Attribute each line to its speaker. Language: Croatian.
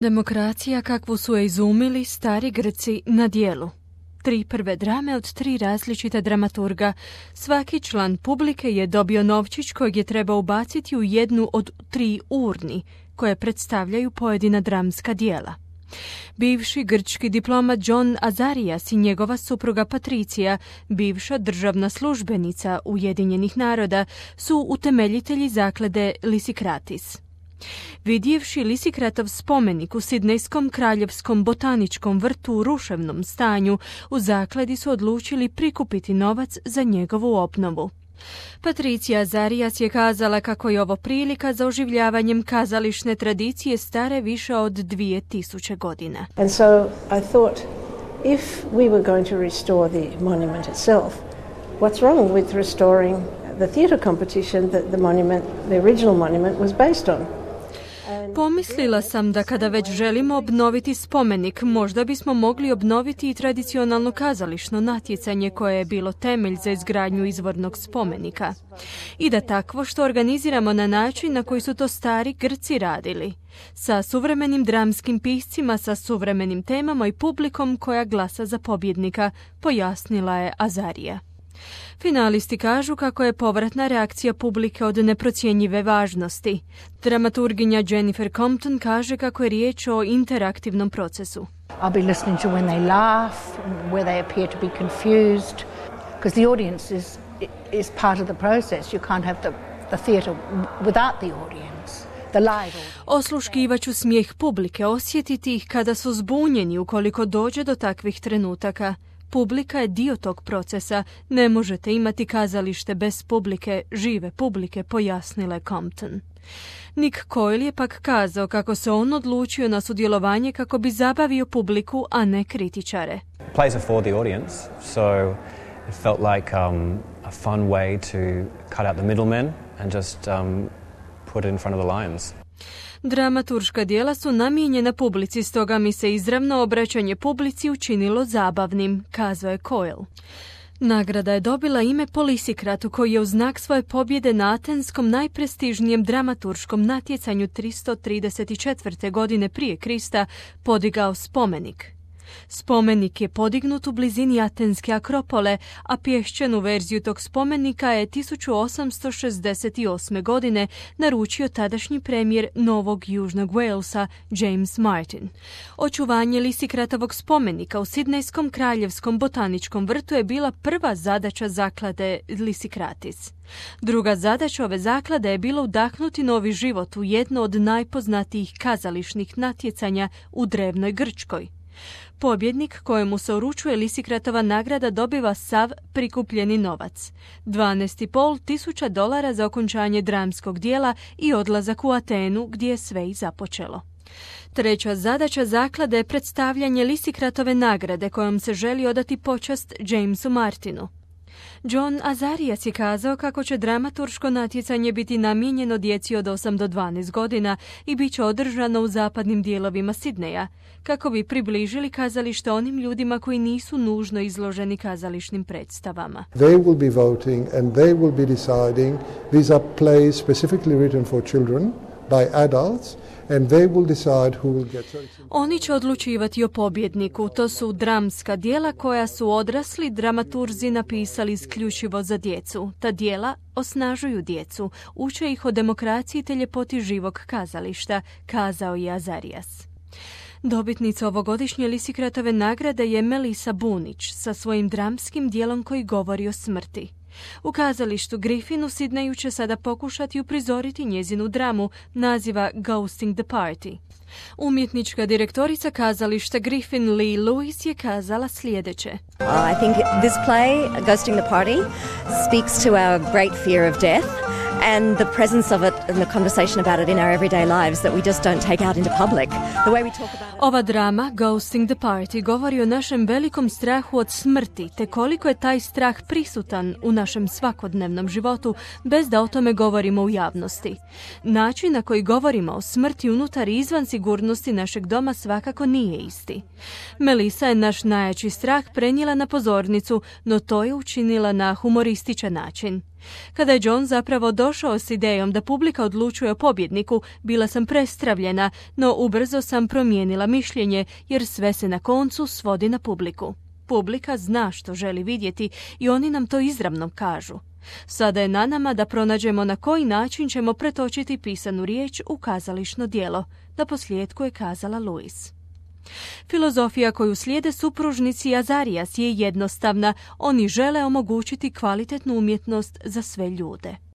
Speaker 1: Demokracija kakvu su je izumili stari Grci na djelu. 3 prve drame od 3 različita dramaturga. Svaki član publike je dobio novčić kojeg je trebao ubaciti u jednu od 3 urni koje predstavljaju pojedina dramska djela. Bivši grčki diplomat John Azarias i njegova supruga Patricija, bivša državna službenica Ujedinjenih naroda, su utemeljitelji zaklade Lysikratis. Vidjevši Lysikratov spomenik u Sidnejskom kraljevskom botaničkom vrtu u ruševnom stanju, u zakladi su odlučili prikupiti novac za njegovu obnovu. Patricija Azarias je kazala kako je ovo prilika za oživljavanjem kazališne tradicije stare više od 2000 godina.
Speaker 2: And so I thought, if we were going to restore the monument itself, what's wrong with restoring the theatre competition that the original monument was based on?
Speaker 1: Pomislila sam da kada već želimo obnoviti spomenik, možda bismo mogli obnoviti i tradicionalno kazališno natjecanje koje je bilo temelj za izgradnju izvornog spomenika. I da takvo što organiziramo na način na koji su to stari Grci radili. Sa suvremenim dramskim piscima, sa suvremenim temama i publikom koja glasa za pobjednika, pojasnila je Azarija. Finalisti kažu kako je povratna reakcija publike od neprocjenjive važnosti. Dramaturginja Jennifer Compton kaže kako je riječ o interaktivnom procesu.
Speaker 3: I'll be listening to when they laugh, where they appear to be confused, because the audience is part of the process. You can't have the theatre without the audience.
Speaker 1: Osluškivaću smijeh publike, osjetiti ih kada su zbunjeni ukoliko dođe do takvih trenutaka. Publika je dio tog procesa, ne možete imati kazalište bez publike, žive publike, pojasnila je Compton. Nick Coyle je pak kazao kako se on odlučio na sudjelovanje kako bi zabavio publiku, a ne kritičare.
Speaker 4: Plays are for the audience, so it felt like a fun way to cut out the middlemen and just put it in front of the lions.
Speaker 1: Dramaturška djela su namijenjena publici, stoga mi se izravno obraćanje publici učinilo zabavnim, kazao je Coyle. Nagrada je dobila ime po Lysikratu koji je u znak svoje pobjede na atenskom najprestižnijem dramaturškom natjecanju 334. godine prije Krista podigao spomenik. Spomenik je podignut u blizini Atenske Akropole, a pješčanu verziju tog spomenika je 1868. godine naručio tadašnji premijer Novog Južnog Walesa James Martin. Očuvanje Lysikratovog spomenika u Sidnejskom kraljevskom botaničkom vrtu je bila prva zadaća zaklade Lysikratis. Druga zadaća ove zaklade je bila udahnuti novi život u jedno od najpoznatijih kazališnih natjecanja u drevnoj Grčkoj. Pobjednik kojemu se uručuje Lysikratova nagrada dobiva sav prikupljeni novac, $12.500 za okončanje dramskog dijela i odlazak u Atenu gdje je sve i započelo. Treća zadaća zaklade je predstavljanje Lysikratove nagrade kojom se želi odati počast Jamesu Martinu. John Azarias je kazao kako će dramaturško natjecanje biti namijenjeno djeci od 8 do 12 godina i bit će održano u zapadnim dijelovima Sidneja, kako bi približili kazalište onim ljudima koji nisu nužno izloženi kazališnim predstavama.
Speaker 5: They will be voting and they will be deciding. These are plays specifically written for children by adults. And they will decide who will get.
Speaker 1: Oni će odlučivati o pobjedniku. To su dramska djela koja su odrasli dramaturzi napisali isključivo za djecu. Ta djela osnažuju djecu, uče ih o demokraciji te ljepoti živog kazališta, kazao je Azarias. Dobitnica ovogodišnje Lysikratove nagrade je Melissa Bunić sa svojim dramskim djelom koji govori o smrti. U kazalištu Griffin u Sidneju će sada pokušati uprizoriti njezinu dramu naziva Ghosting the Party. Umjetnička direktorica kazališta Griffin Lee Lewis je kazala sljedeće.
Speaker 6: I think this play, Ghosting the Party, speaks to our great fear of death and the presence of it and the conversation about it in our everyday lives that we just don't take out into public. The way we talk about it.
Speaker 1: Ova drama, Ghosting the Party, govori o našem velikom strahu od smrti, te koliko je taj strah prisutan u našem svakodnevnom životu, bez da o tome govorimo u javnosti. Način na koji govorimo o smrti unutar i izvan sigurnosti našeg doma svakako nije isti. Melissa je naš najjači strah prenijela na pozornicu, no to je učinila na humorističan način. Kada je John zapravo došao s idejom da publika odlučuje o pobjedniku, bila sam prestravljena, no ubrzo sam promijenila mišljenje jer sve se na koncu svodi na publiku. Publika zna što želi vidjeti i oni nam to izravno kažu. Sada je na nama da pronađemo na koji način ćemo pretočiti pisanu riječ u kazališno djelo, naposljetku je kazala Lewis. Filozofija koju slijede supružnici Azarias je jednostavna, oni žele omogućiti kvalitetnu umjetnost za sve ljude.